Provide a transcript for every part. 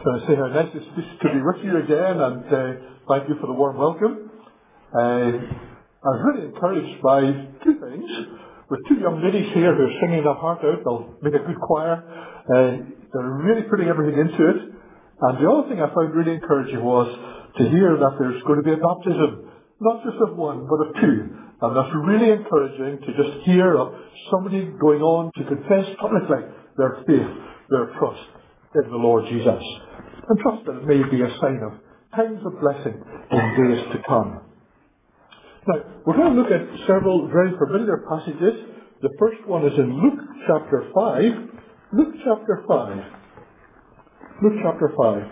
I say how nice it is to be with you again, and thank you for the warm welcome. I was really encouraged by two things. With two young ladies here who are singing their heart out, they'll make a good choir. They're really putting everything into it. And the other thing I found really encouraging was to hear that there's going to be a baptism, not just of one, but of two. And that's really encouraging to just hear of somebody going on to confess publicly their faith, their trust in the Lord Jesus. And trust that it may be a sign of times of blessing in days to come. Now, we're going to look at several very familiar passages. The first one is in Luke chapter 5. Luke chapter 5. Luke chapter 5.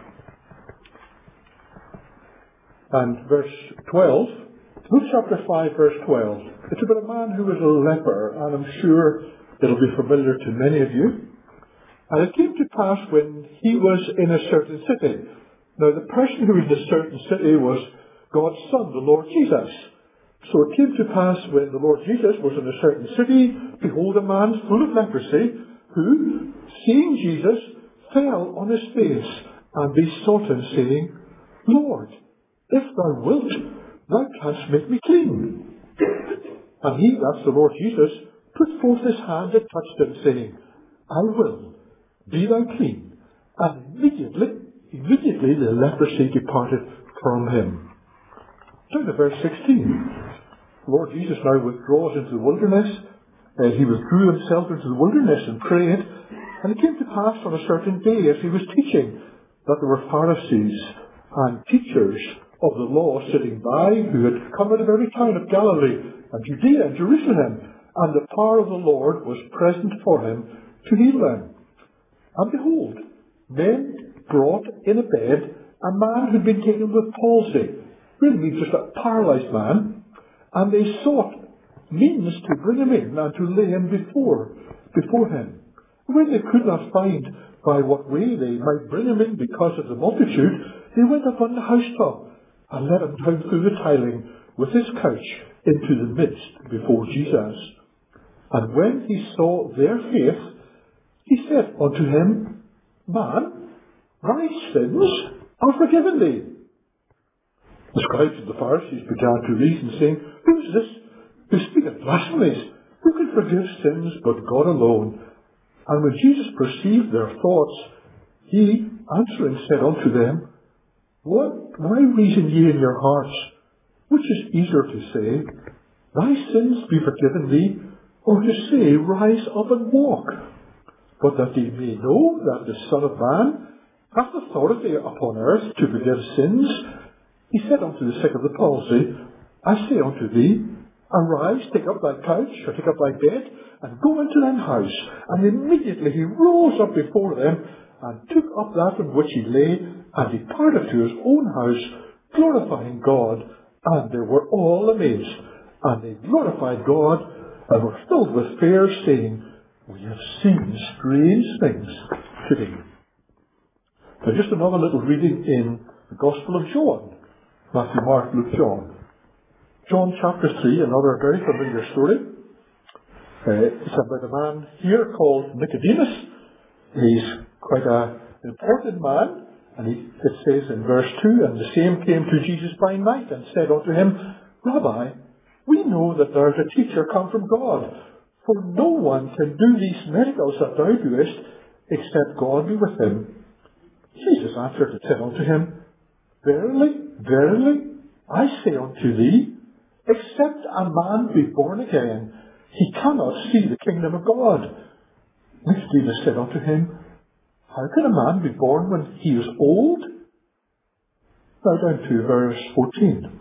And verse 12. Luke chapter 5, verse 12. It's about a man who was a leper, and I'm sure it'll be familiar to many of you. And it came to pass when he was in a certain city. Now, the person who was in a certain city was God's Son, the Lord Jesus. So it came to pass when the Lord Jesus was in a certain city, behold, a man full of leprosy, who, seeing Jesus, fell on his face and besought him, saying, Lord, if thou wilt, thou canst make me clean. And he, that's the Lord Jesus, put forth his hand and touched him, saying, I will, be thou clean. And immediately the leprosy departed from him. Down to verse 16. The Lord Jesus now withdraws into the wilderness. He withdrew himself into the wilderness and prayed. And it came to pass on a certain day, as he was teaching, that there were Pharisees and teachers of the law sitting by, who had come out of every town of Galilee and Judea and Jerusalem, and the power of the Lord was present for him to heal them. And behold, men brought in a bed a man who had been taken with palsy, really means just a paralysed man, and they sought means to bring him in and to lay him before him. When they could not find by what way they might bring him in because of the multitude, they went up on the housetop and let him down through the tiling with his couch into the midst before Jesus. And when he saw their faith, he said unto him, Man, thy sins are forgiven thee. The scribes and the Pharisees began to reason, saying, Who is this who speaketh blasphemies? Who can forgive sins but God alone? And when Jesus perceived their thoughts, he, answering, said unto them, Why reason ye in your hearts? Which is easier to say, Thy sins be forgiven thee, or to say, Rise up and walk? But that ye may know that the Son of Man hath authority upon earth to forgive sins, he said unto the sick of the palsy, I say unto thee, Arise, take up thy couch, or take up thy bed, and go into thine house. And immediately he rose up before them, and took up that on which he lay, and departed to his own house, glorifying God. And they were all amazed. And they glorified God, and were filled with fear, saying, We have seen strange things today. Now just another little reading in the Gospel of John. Matthew, Mark, Luke, John. John chapter 3, another very familiar story. It's about a man here called Nicodemus. He's quite an important man. And it says in verse 2, And the same came to Jesus by night, and said unto him, Rabbi, we know that thou art a teacher come from God. For no one can do these miracles that thou doest, except God be with him. Jesus answered and said unto him, Verily, verily, I say unto thee, except a man be born again, he cannot see the kingdom of God. Nicodemus said unto him, How can a man be born when he is old? Now down to verse 14.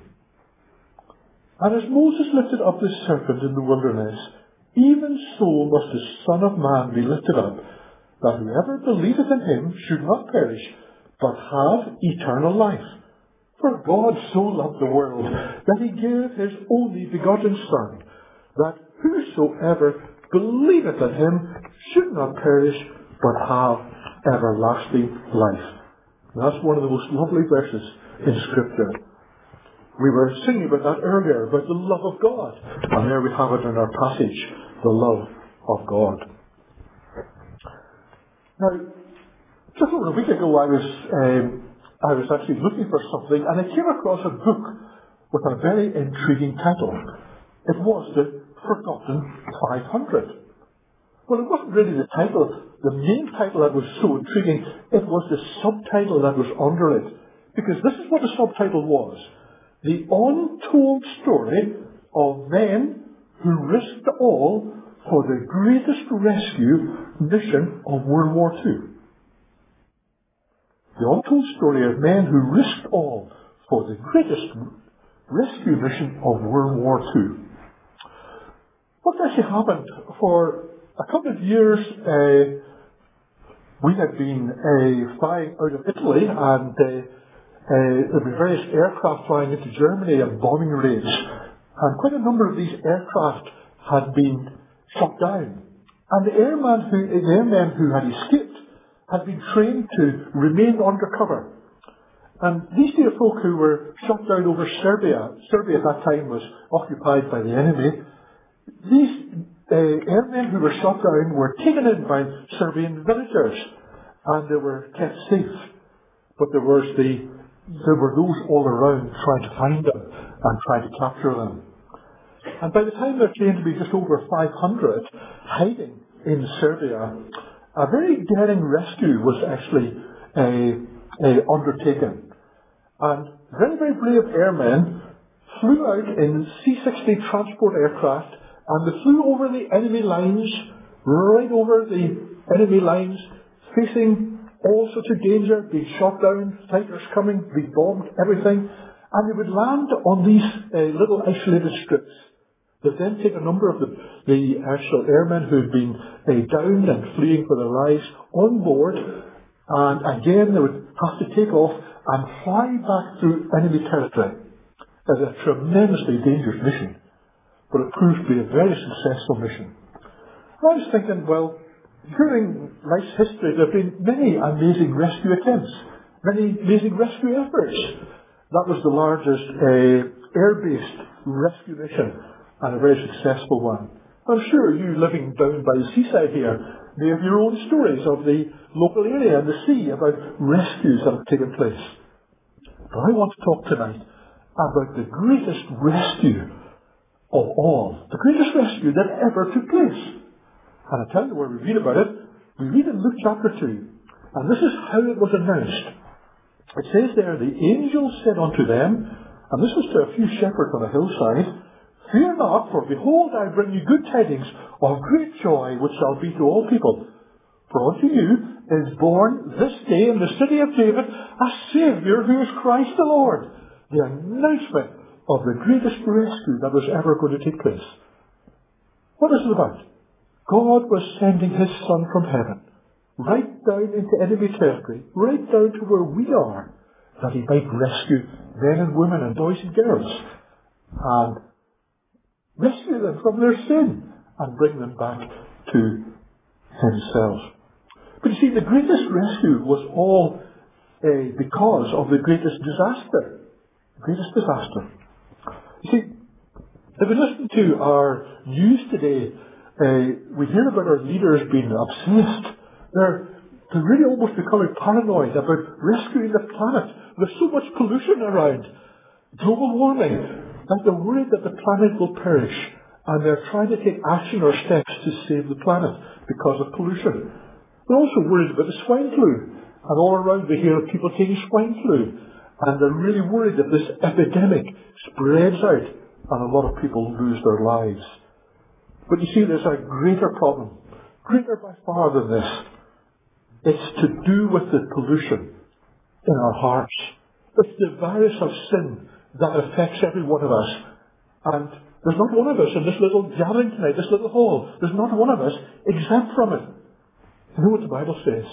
And as Moses lifted up the serpent in the wilderness, even so must the Son of Man be lifted up, that whoever believeth in him should not perish, but have eternal life. For God so loved the world, that he gave his only begotten Son, that whosoever believeth in him should not perish, but have everlasting life. And that's one of the most lovely verses in Scripture. We were singing about that earlier, about the love of God. And there we have it in our passage, the love of God. Now, Just over a week ago, I was actually looking for something, and I came across a book with a very intriguing title. It was The Forgotten 500. Well, it wasn't really the title, the main title that was so intriguing. It was the subtitle that was under it. Because this is what the subtitle was: The Untold Story of Men Who Risked All for the Greatest Rescue Mission of World War II. The untold story of men who risked all for the greatest rescue mission of World War II. What actually happened? For a couple of years, we had been flying out of Italy, and there were various aircraft flying into Germany and bombing raids. And quite a number of these aircraft had been shot down. And the airmen who had escaped had been trained to remain undercover. And these dear folk who were shot down over Serbia at that time was occupied by the enemy, these airmen who were shot down were taken in by Serbian villagers, and they were kept safe. But there were those all around trying to find them and trying to capture them. And by the time there came to be just over 500 hiding in Serbia, a very daring rescue was actually undertaken. And very, very brave airmen flew out in C-60 transport aircraft, and they flew over the enemy lines, right over the enemy lines, facing all sorts of danger, being shot down, fighters coming, being bombed, everything. And they would land on these little isolated strips. They'd then take a number of the actual airmen who had been downed and fleeing for their lives on board, and again they would have to take off and fly back through enemy territory. It was a tremendously dangerous mission, but it proved to be a very successful mission. And I was thinking, well, during life's history there have been many amazing rescue attempts, many amazing rescue efforts. That was the largest air-based rescue mission, and a very successful one. I'm sure you living down by the seaside here may have your own stories of the local area and the sea about rescues that have taken place. But I want to talk tonight about the greatest rescue of all, the greatest rescue that ever took place. And I tell you where we read about it. We read in Luke chapter 2, and this is how it was announced. It says there, the angel said unto them, and this was to a few shepherds on a hillside, Fear not, for behold, I bring you good tidings of great joy, which shall be to all people. For unto you is born this day in the city of David a Saviour, who is Christ the Lord. The announcement of the greatest rescue that was ever going to take place. What is it about? God was sending His Son from heaven, right down into enemy territory, right down to where we are, that He might rescue men and women and boys and girls, and rescue them from their sin and bring them back to Himself. But you see, the greatest rescue was all because of the greatest disaster. The greatest disaster. You see, if we listen to our news today, we hear about our leaders being obsessed. They're really almost becoming paranoid about rescuing the planet. There's so much pollution around, global warming, that they're worried that the planet will perish, and they're trying to take action or steps to save the planet because of pollution. They're also worried about the swine flu, and all around we hear of people taking swine flu, and they're really worried that this epidemic spreads out and a lot of people lose their lives. But you see, there's a greater problem, greater by far than this. It's to do with the pollution in our hearts. It's the virus of sin that affects every one of us. And there's not one of us in this little gathering tonight, this little hall, there's not one of us exempt from it. You know what the Bible says?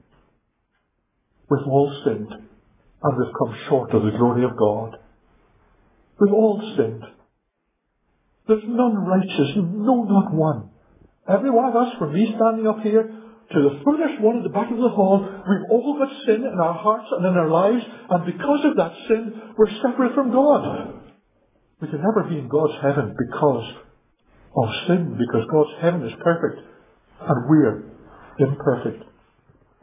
We've all sinned, and we've come short of the glory of God. We've all sinned. There's none righteous, no, not one. Every one of us, from me standing up here to the furthest one at the back of the hall, we've all got sin in our hearts and in our lives, and because of that sin, we're separate from God. We can never be in God's heaven because of sin, because God's heaven is perfect, and we're imperfect.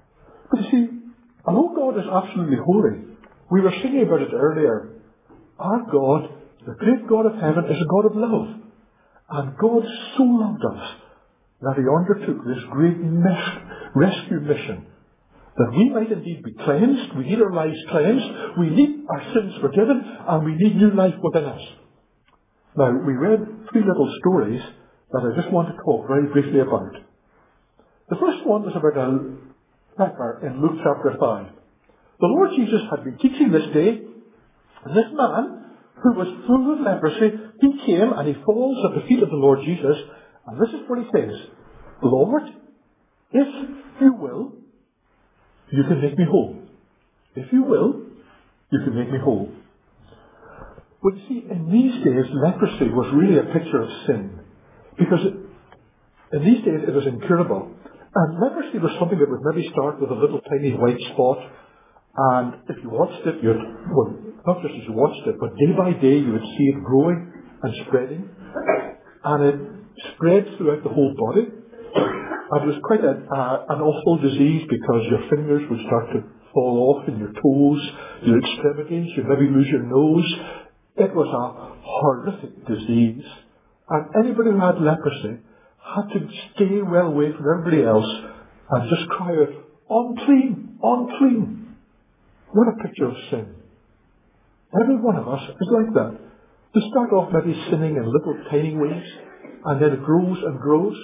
But you see, although God is absolutely holy, we were singing about it earlier, our God, the great God of heaven, is a God of love. And God so loved us that He undertook this great rescue mission, that we might indeed be cleansed. We need our lives cleansed. We need our sins forgiven. And we need new life within us. Now, we read 3 little stories that I just want to talk very briefly about. The first one was about a leper in Luke chapter 5. The Lord Jesus had been teaching this day, and this man, who was full of leprosy, he came and he falls at the feet of the Lord Jesus, and this is what he says: Lord, if you will, you can make me whole. If you will, you can make me whole. Well, you see, in these days, leprosy was really a picture of sin. Because in these days, it was incurable. And leprosy was something that would maybe start with a little tiny white spot. And if you watched it, not just as you watched it, but day by day, you would see it growing and spreading. And it spread throughout the whole body. And it was quite an awful disease, because your fingers would start to fall off, and your toes, your extremities, you'd maybe lose your nose. It was a horrific disease. And anybody who had leprosy had to stay well away from everybody else and just cry out, unclean, unclean. What a picture of sin. Every one of us is like that. We start off maybe sinning in little tiny ways, and then it grows and grows.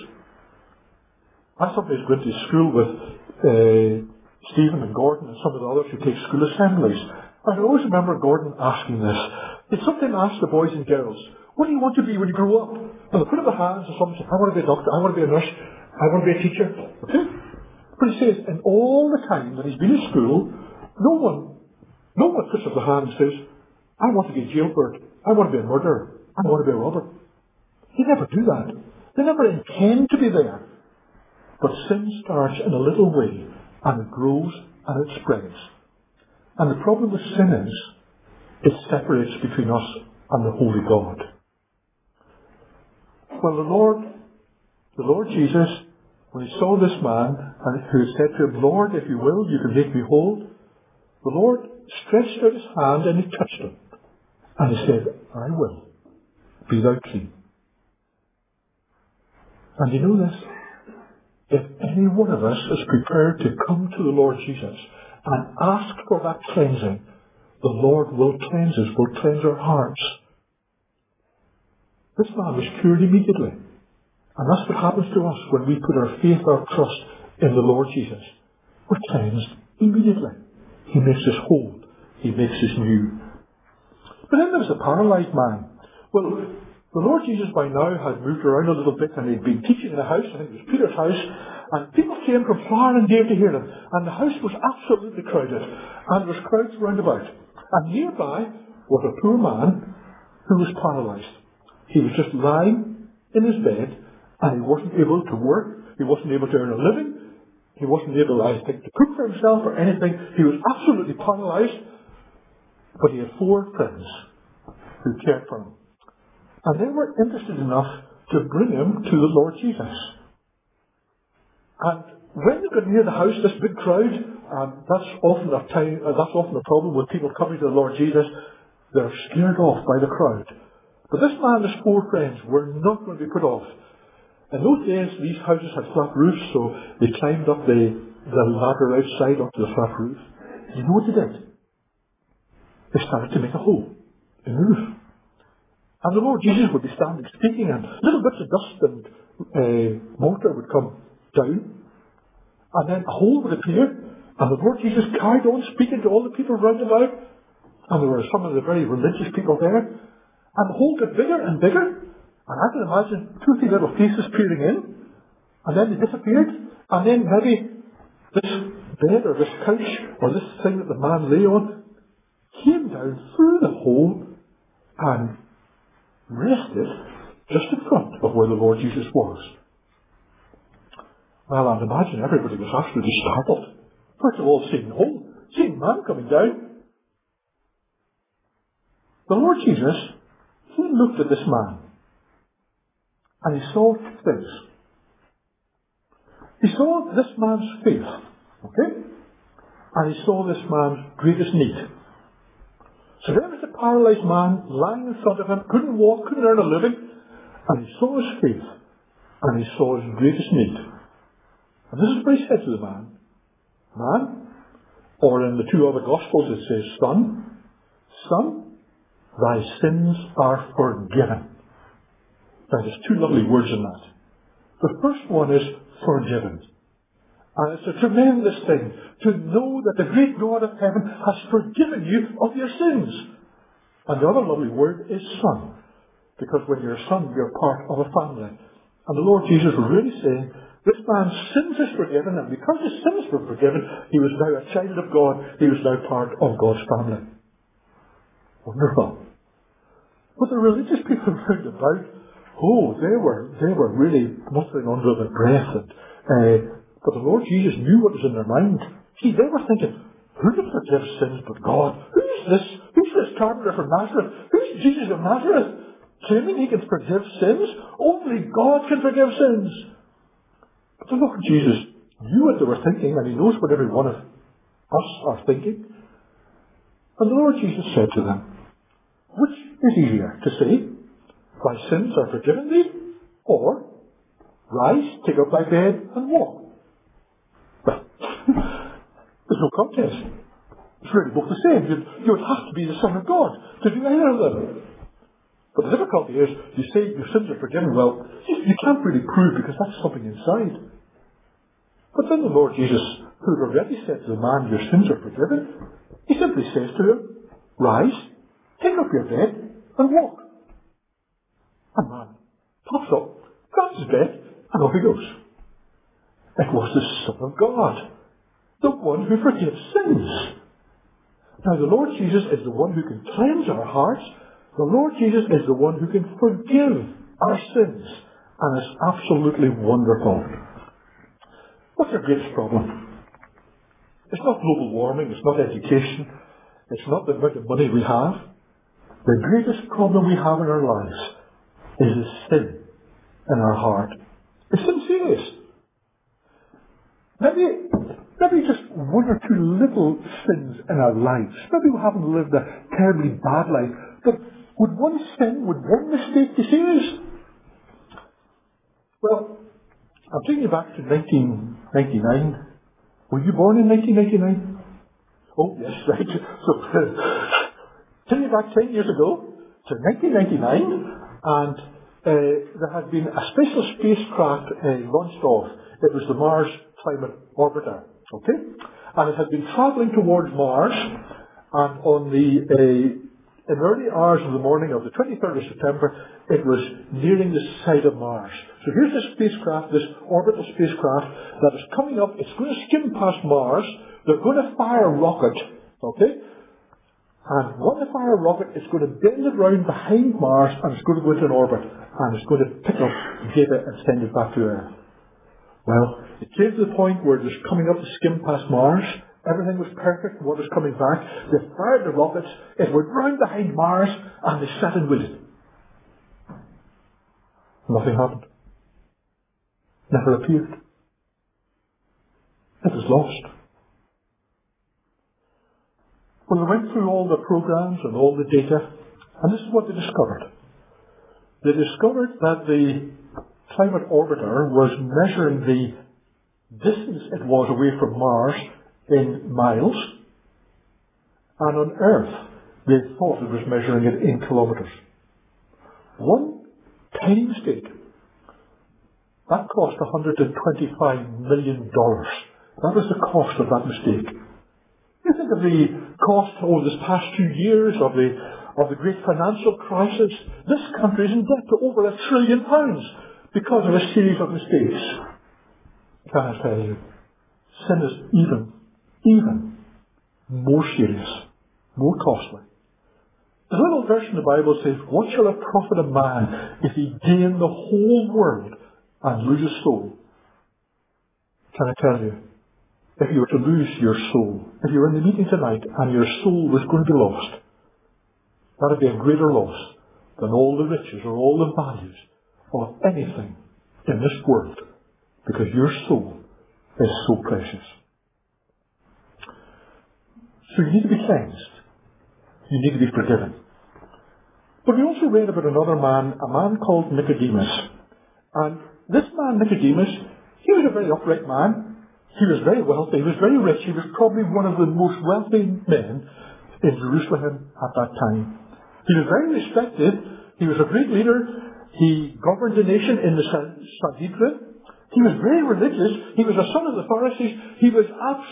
I sometimes go into school with Stephen and Gordon and some of the others who take school assemblies. I always remember Gordon asking this. He'd sometimes ask the boys and girls, what do you want to be when you grow up? And they put up their hands and someone says, I want to be a doctor, I want to be a nurse, I want to be a teacher. Okay? But he says, in all the time that he's been in school, no one puts up their hand and says, I want to be a jailbird, I want to be a murderer, I want to be a robber. They never do that. They never intend to be there. But sin starts in a little way, and it grows and it spreads. And the problem with sin is, it separates between us and the Holy God. Well, the Lord Jesus, when He saw this man, and who had said to Him, Lord, if you will, you can make me whole, the Lord stretched out His hand and He touched him. And He said, I will. Be thou clean. And you know this? If any one of us is prepared to come to the Lord Jesus and ask for that cleansing, the Lord will cleanse us, will cleanse our hearts. This man was cured immediately. And that's what happens to us when we put our faith, our trust in the Lord Jesus. We're cleansed immediately. He makes us whole. He makes us new. But then there was a paralyzed man. Well, the Lord Jesus by now had moved around a little bit, and he'd been teaching in a house. I think it was Peter's house. And people came from far and near to hear him. And the house was absolutely crowded. And there was crowds round about. And nearby was a poor man who was paralyzed. He was just lying in his bed, and he wasn't able to work. He wasn't able to earn a living. He wasn't able, I think, to cook for himself or anything. He was absolutely paralyzed. But he had 4 friends who cared for him. And they were interested enough to bring him to the Lord Jesus. And when they got near the house, this big crowd, that's often a problem with people coming to the Lord Jesus. They're scared off by the crowd. But this man and his 4 friends were not going to be put off. In those days, these houses had flat roofs, so they climbed up the ladder outside onto the flat roof. You know what they did? They started to make a hole in the roof. And the Lord Jesus would be standing speaking, and little bits of dust and mortar would come down. And then a hole would appear, and the Lord Jesus carried on speaking to all the people round about. And there were some of the very religious people there. And the hole got bigger and bigger. And I can imagine 2 or 3 little faces peering in. And then they disappeared. And then maybe this bed or this couch or this thing that the man lay on came down through the hole and rested just in front of where the Lord Jesus was. Well, I'd imagine everybody was absolutely startled. First of all, seeing the hole, seeing the man coming down. The Lord Jesus, He looked at this man and He saw 2 things. He saw this man's faith, okay? and he saw this man's greatest need. So there was a paralysed man lying in front of him, couldn't walk, couldn't earn a living, and he saw his faith, and he saw his greatest need. And this is what he said to the man. Man, or in the two other Gospels it says, Son, thy sins are forgiven. Now there's two lovely words in that. The first one is forgiven. And it's a tremendous thing to know that the great God of heaven has forgiven you of your sins. And the other lovely word is son. Because when you're a son, you're part of a family. And the Lord Jesus was really saying, this man's sins is forgiven, and because his sins were forgiven, he was now a child of God. He was now part of God's family. Wonderful. But the religious people round about, they were really muttering under their breath. But the Lord Jesus knew what was in their mind. See, they were thinking, who can forgive sins but God? Who's this carpenter from Nazareth? Who's Jesus of Nazareth? Claiming he can forgive sins? Only God can forgive sins. But the Lord Jesus knew what they were thinking, and he knows what every one of us are thinking. And the Lord Jesus said to them, which is easier to say, thy sins are forgiven thee, or rise, take up thy bed, and walk? Well, there's no contest. It's really both the same. You would have to be the Son of God to do either of them. But the difficulty is, you say your sins are forgiven. Well, you can't really prove because that's something inside. But then the Lord Jesus, who had already said to the man, your sins are forgiven, he simply says to him, rise, take up your bed, and walk. And man pops up, grabs his bed, and off he goes. It was the Son of God, the one who forgives sins. Now the Lord Jesus is the one who can cleanse our hearts. The Lord Jesus is the one who can forgive our sins. And it's absolutely wonderful. What's our greatest problem? It's not global warming, it's not education, it's not the amount of money we have. The greatest problem we have in our lives is the sin in our heart. Is sin serious? Maybe just one or two little sins in our lives. Maybe we haven't lived a terribly bad life. But would one mistake be serious? Well, I'm taking you back to 1999. Were you born in 1999? Oh, yes, right. So, taking you back 10 years ago to 1999, and there had been a special spacecraft launched off. It was the Mars Climate Orbiter, okay? And it had been travelling towards Mars, and on in early hours of the morning of the 23rd of September, it was nearing the side of Mars. So here's this spacecraft, this orbital spacecraft, that is coming up. It's going to skim past Mars. They're going to fire a rocket, okay? And when they fire a rocket, it's going to bend it round behind Mars, and it's going to go into an orbit, and it's going to pick up data and send it back to Earth. Well, it came to the point where it was coming up to skim past Mars. Everything was perfect. What was coming back? They fired the rockets. It went round behind Mars, and they sat and waited. Nothing happened. Never appeared. It was lost. Well, they went through all the programs and all the data, and this is what they discovered. They discovered that the climate orbiter was measuring the distance it was away from Mars in miles, and on Earth they thought it was measuring it in kilometres. One tiny mistake. That cost $125 million. That was the cost of that mistake. You think of the cost over this past 2 years of the great financial crisis. This country is in debt to over £1 trillion because of a series of mistakes. Can I tell you, sin is even more serious, more costly. The little verse in the Bible says, what shall it profit a man if he gain the whole world and lose his soul? Can I tell you, if you were to lose your soul, if you were in the meeting tonight and your soul was going to be lost, that would be a greater loss than all the riches or all the values of anything in this world, because your soul is so precious. So you need to be cleansed. You need to be forgiven. But we also read about another man, a man called Nicodemus. And this man, Nicodemus, he was a very upright man. He was very wealthy. He was very rich. He was probably one of the most wealthy men in Jerusalem at that time. He was very respected. He was a great leader. He governed the nation in the Sanhedrin. He was very religious. He was a son of the Pharisees. He was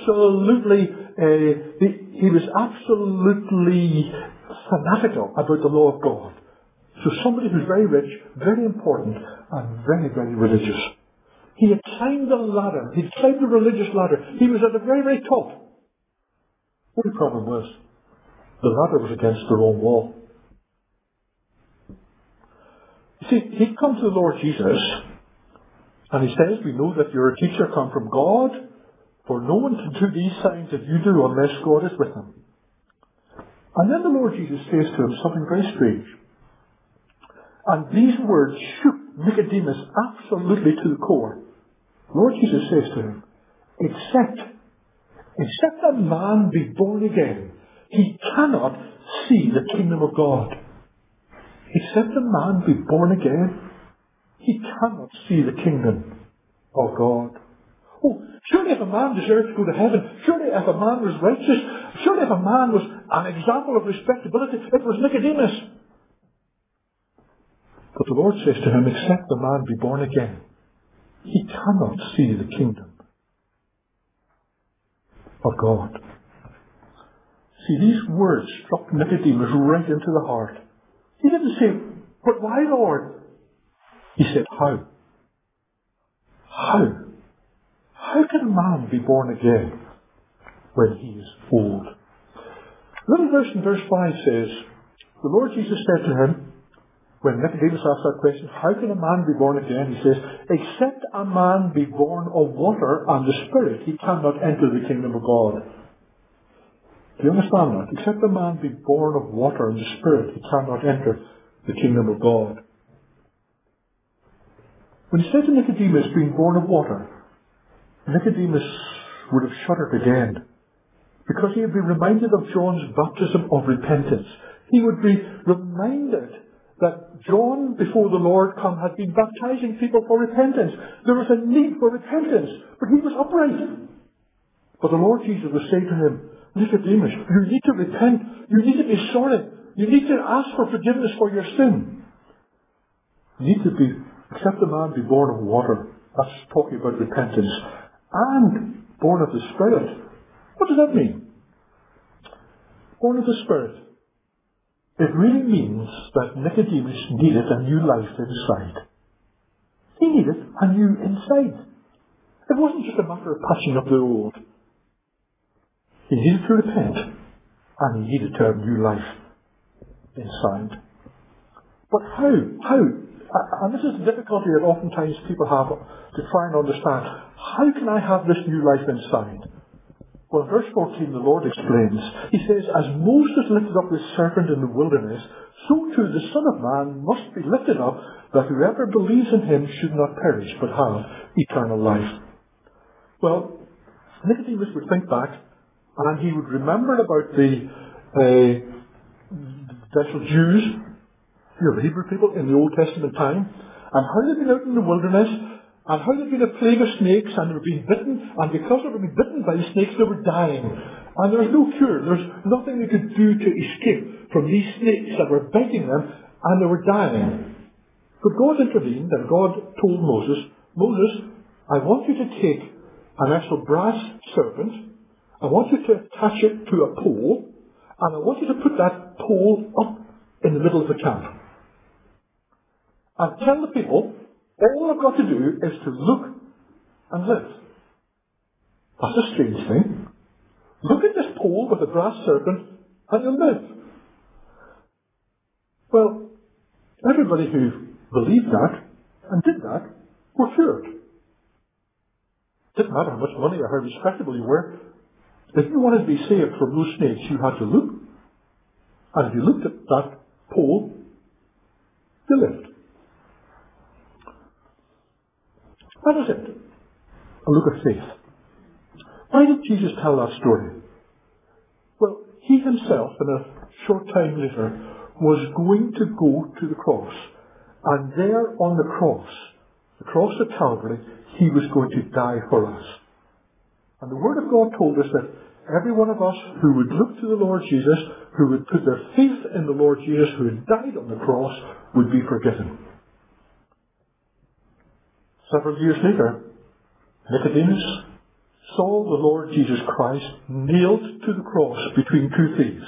absolutely fanatical about the law of God. So somebody who's very rich, very important, and very, very religious. He had climbed the ladder. He'd climbed the religious ladder. He was at the very, very top. Only problem was, the ladder was against the wrong wall. You see, he'd come to the Lord Jesus, and he says, we know that you're a teacher come from God, for no one can do these signs that you do unless God is with him. And then the Lord Jesus says to him something very strange. And these words shook Nicodemus absolutely to the core. The Lord Jesus says to him, except a man be born again, he cannot see the kingdom of God. Except a man be born again, he cannot see the kingdom of God. Oh, surely if a man deserved to go to heaven, surely if a man was righteous, surely if a man was an example of respectability, it was Nicodemus. But the Lord says to him, except the man be born again, he cannot see the kingdom of God. See, these words struck Nicodemus right into the heart. He didn't say, but why, Lord? He said, how? How? How can a man be born again when he is old? A little verse in verse 5 says, the Lord Jesus said to him, when Nicodemus asked that question, how can a man be born again? He says, except a man be born of water and the Spirit, he cannot enter the kingdom of God. Do you understand that? Except a man be born of water and the Spirit, he cannot enter the kingdom of God. When he said to Nicodemus, being born of water, Nicodemus would have shuddered again, because he would be reminded of John's baptism of repentance. He would be reminded that John, before the Lord come, had been baptizing people for repentance. There was a need for repentance, but he was upright. But the Lord Jesus was saying to him, Nicodemus, you need to repent. You need to be sorry. You need to ask for forgiveness for your sin. You need to be, except a man be born of water. That's talking about repentance. And born of the Spirit. What does that mean? Born of the Spirit. It really means that Nicodemus needed a new life inside. He needed a new inside. It wasn't just a matter of patching up the old. He needed to repent, and he needed to have new life inside. But how? And this is the difficulty that oftentimes people have to try and understand. How can I have this new life inside? Well, verse 14, the Lord explains. He says, as Moses lifted up the serpent in the wilderness, so too the Son of Man must be lifted up, that whoever believes in him should not perish, but have eternal life. Well, Nicodemus would think back, and he would remember about the special Jews, the Hebrew people in the Old Testament time, and how they'd been out in the wilderness, and how there'd been a plague of snakes, and they were being bitten, and because they were being bitten by the snakes, they were dying. And there was no cure. There was nothing they could do to escape from these snakes that were biting them, and they were dying. But God intervened, and God told Moses, Moses, I want you to take an actual brass serpent, I want you to attach it to a pole, and I want you to put that pole up in the middle of the camp. And tell the people, all I've got to do is to look and live. That's a strange thing. Look at this pole with a brass serpent and you'll live. Well, everybody who believed that and did that were cured. Didn't matter how much money or how respectable you were. If you wanted to be saved from those snakes, you had to look. And if you looked at that pole, you lived. That was it. A look of faith. Why did Jesus tell that story? Well, he himself, in a short time later, was going to go to the cross. And there on the cross of Calvary, he was going to die for us. And the Word of God told us that every one of us who would look to the Lord Jesus, who would put their faith in the Lord Jesus, who had died on the cross, would be forgiven. Several years later, Nicodemus saw the Lord Jesus Christ nailed to the cross between two thieves.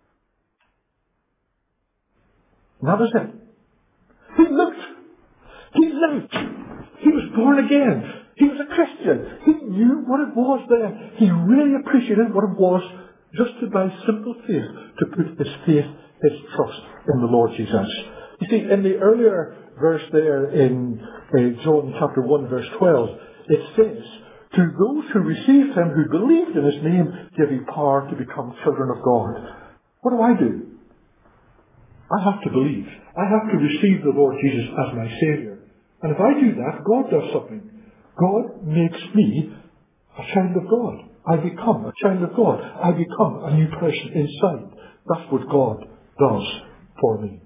And that was it. He looked. He lived. He was born again. He was a Christian. He knew what it was then. He really appreciated what it was just to, by simple faith, to put his faith, his trust in the Lord Jesus. You see, in the earlier verse there in John chapter 1 verse 12, it says, to those who received him, who believed in his name, gave he power to become children of God. What do? I have to believe. I have to receive the Lord Jesus as my Saviour. And if I do that, God does something. God makes me a child of God. I become a child of God. I become a new person inside. That's what God does for me.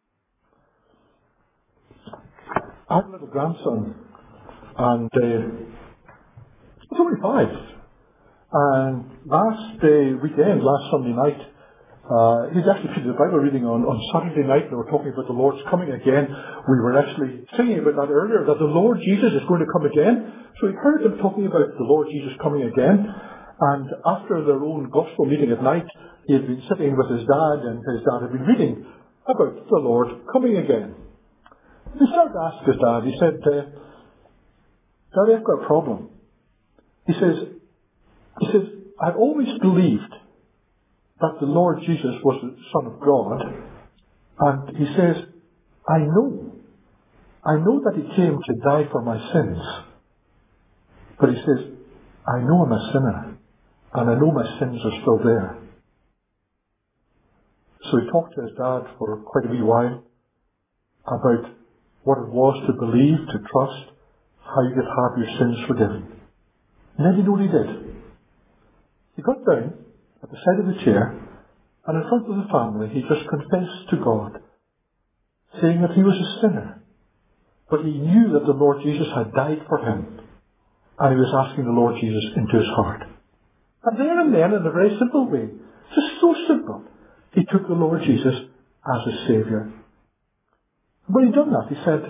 I have a little grandson, and he's only 5. And last Sunday night, he's actually did the Bible reading on Saturday night. They were talking about the Lord's coming again. We were actually singing about that earlier, that the Lord Jesus is going to come again. So we heard them talking about the Lord Jesus coming again. And after their own gospel meeting at night, he had been sitting with his dad, and his dad had been reading about the Lord coming again. He started to ask his dad, he said, Daddy, I've got a problem. He says, I've always believed that the Lord Jesus was the Son of God. And he says, I know that he came to die for my sins. But he says, I know I'm a sinner. And I know my sins are still there. So he talked to his dad for quite a wee while about what it was to believe, to trust, how you could have your sins forgiven. And then you know what he did? He got down at the side of the chair, and in front of the family, he just confessed to God, saying that he was a sinner. But he knew that the Lord Jesus had died for him, and he was asking the Lord Jesus into his heart. And there and then, in a very simple way, just so simple, he took the Lord Jesus as his Saviour. When he'd done that, he said,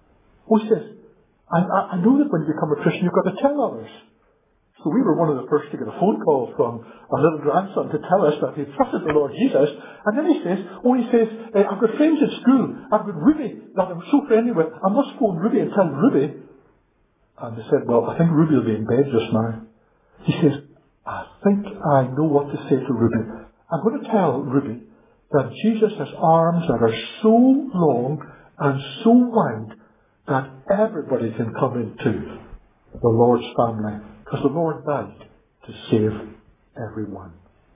I know that when you become a Christian, you've got to tell others. So we were one of the first to get a phone call from our little grandson to tell us that he trusted the Lord Jesus. And then he says, I've got friends at school. I've got Ruby that I'm so friendly with. I must phone Ruby and tell Ruby. And they said, well, I think Ruby will be in bed just now. He says, I think I know what to say to Ruby. I'm going to tell Ruby that Jesus has arms that are so long and so wide that everybody can come into the Lord's family. Because the Lord died to save everyone.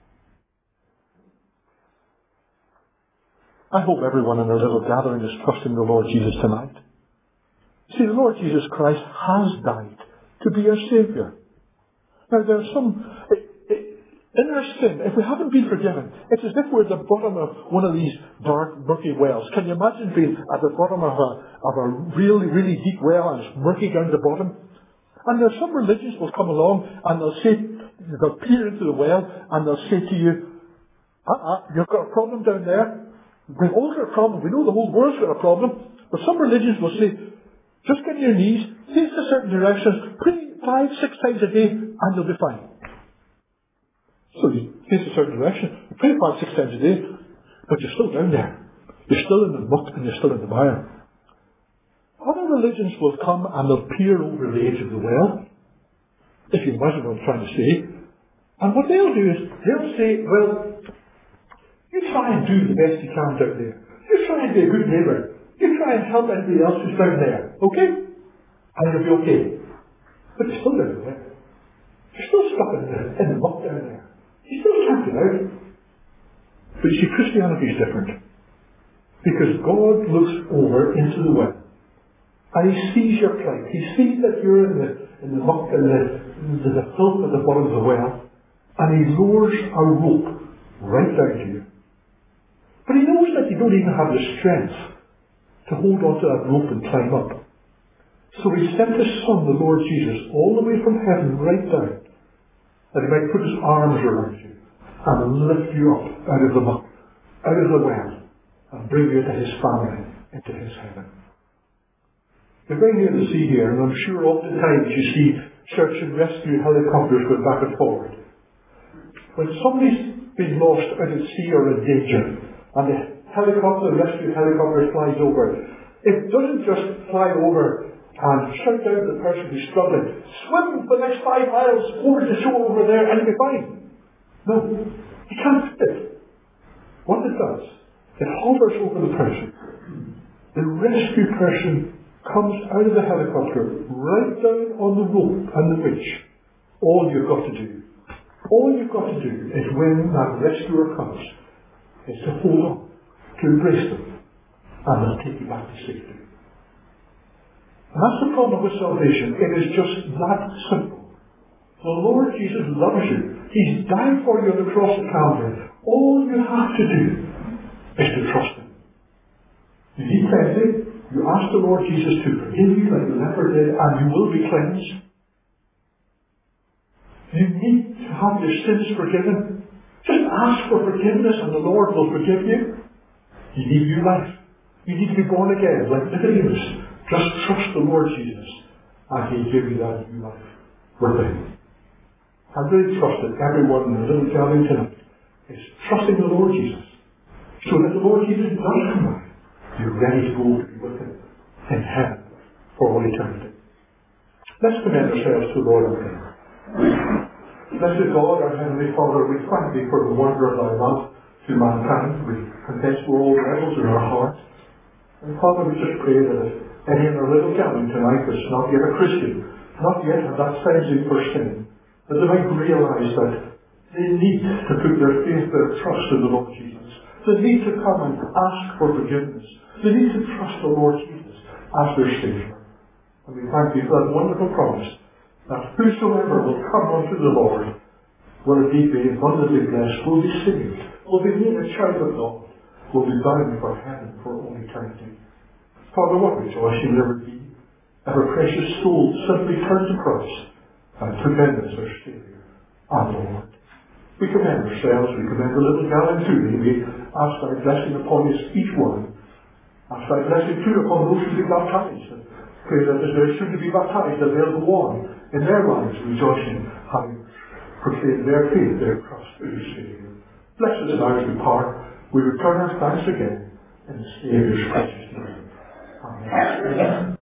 I hope everyone in our little gathering is trusting the Lord Jesus tonight. See, the Lord Jesus Christ has died to be our Saviour. Now, there's in our sin, if we haven't been forgiven, it's as if we're at the bottom of one of these dark, murky wells. Can you imagine being at the bottom of a really, really deep well, and it's murky down the bottom? And there's some religions will come along and they'll peer into the well and they'll say to you, you've got a problem down there. We've all got a problem. We know the whole world's got a problem. But some religions will say, just get on your knees, face a certain direction, pray 5-6 times a day, and you'll be fine. So you face a certain direction, pray 5-6 times a day, but you're still down there. You're still in the muck and you're still in the mire. Other religions will come and they'll peer over the edge of the well, if you imagine what I'm trying to say. And what they'll do is, they'll say, well, you try and do the best you can down there. You try and be a good neighbour. You try and help anybody else who's down there, okay? And you'll be okay. But you're still down there. You're still stuck in the muck down there. You still can't get out. But you see, Christianity is different. Because God looks over into the well. And he sees your plight. He sees that you're in the muck and the filth at the bottom of the well. And he lowers a rope right down to you. But he knows that you don't even have the strength to hold on to that rope and climb up. So he sent his Son, the Lord Jesus, all the way from heaven right down, that he might put his arms around you and lift you up out of the muck, out of the well, and bring you into his family, into his heaven. You're very near the sea here, and I'm sure oftentimes you see search and rescue helicopters going back and forward. When somebody's been lost out at sea or in danger, and the rescue helicopter flies over, it doesn't just fly over and shout out to the person who's struggling, swim for the next 5 miles over to the shore over there and you'll be fine. No, you can't do it. What it does, it hovers over the person. The rescue person comes out of the helicopter right down on the rope and the winch. All you've got to do is when that rescuer comes, is to hold on, to embrace them, and they'll take you back to safety. And that's the problem with salvation. It is just that simple. The Lord Jesus loves you. He's died for you on the cross of Calvary. All you have to do is to trust Him. You need cleansing. You ask the Lord Jesus to forgive you like the leper did, and you will be cleansed. You need to have your sins forgiven. Just ask for forgiveness and the Lord will forgive you. You need new life. You need to be born again, like Nicodemus. Just trust the Lord Jesus, and He'll give you that new life within. I really trust that everyone in the little gathering tonight is trusting the Lord Jesus, so that the Lord Jesus does come back. You're ready to go to be with Him in heaven for all eternity. Let's commend ourselves to the Lord in prayer. Blessed God, our Heavenly Father, we thank Thee for the wonder of Thy love to mankind. We confess we're all rebels in our hearts. And Father, we just pray that if any in our little gathering tonight is not yet a Christian, not yet have that cleansing for sin, that they might realize that they need to put their faith, their trust in the Lord Jesus. They need to come and ask for forgiveness. They need to trust the Lord Jesus as their Saviour. And we thank Thee for that wonderful promise that whosoever will come unto the Lord will indeed be abundantly blessed, will be saved, will be made a child of God, will be bound for heaven for all eternity. Father, what rejoicing there would be if a precious soul simply turned to Christ and took Him as their Saviour and Lord. We commend ourselves, we commend the little gathering to Thee. We ask Thy blessing upon us, each one. Ask Thy blessing too upon those who be baptized, and pray that as they're soon to be baptized, that they'll go on in their lives rejoicing, having proclaimed their faith, their trust in the Saviour. Bless us now as we part. We return our thanks again in the Saviour's precious name. Amen.